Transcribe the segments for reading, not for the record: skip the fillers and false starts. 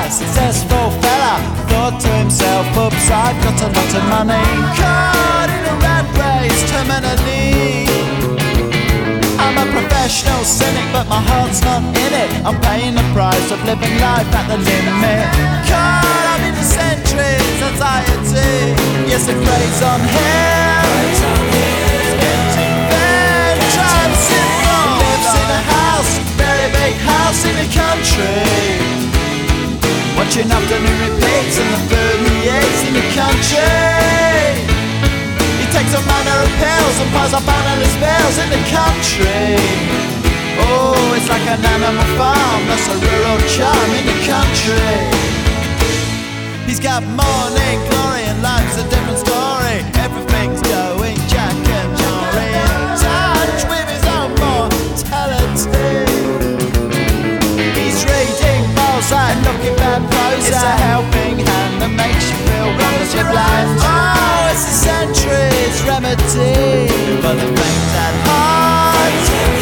successful fella thought to himself, oops, I've got a lot of money. Caught in a rat race, terminally. I'm a professional cynic, but my heart's not in it. I'm paying the price of living life at the limit. Caught up in the centuries, anxiety. Yes, it preys on him. It's getting very simple. Lives in a house, very big house in the country, watching afternoon repeats and the food he eats in the country. He takes all manner of pills and piles up analyst bills in the country. Oh, it's like an animal farm, that's a rural charm in the country. He's got morning glory and life's a different story. Everything's going Jack and Jory, in touch with his own mortality. He's reading Mozart, looking bad prose. It's a helping hand that makes you feel wonderfully blind. Oh, it's a century's remedy for the things at heart.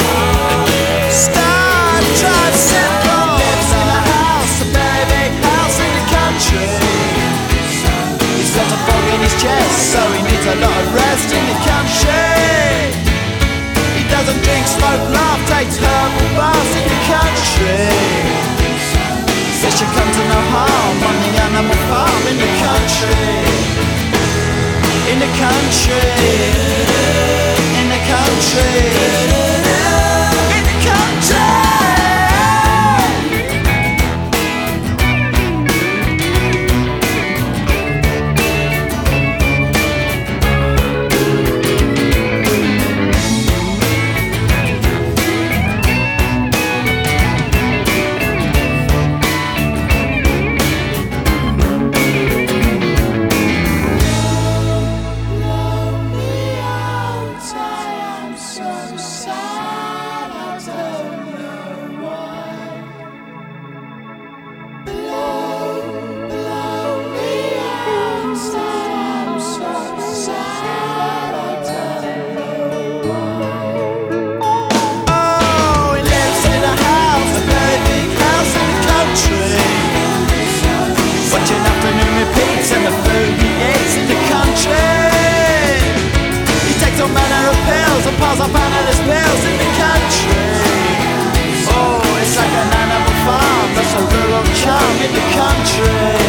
Start, try simple. Lives in a house, a very big house in the country. He's got a fog in his chest, so he needs a lot of rest in the country. He doesn't drink, smoke, laugh, takes herbal baths in the country. Fish should come to no harm on the animal farm in the country. In the country. In the country. In the country. Piles up analyst bills in the country. Oh, it's like an animal farm, that's a rural charm in the country.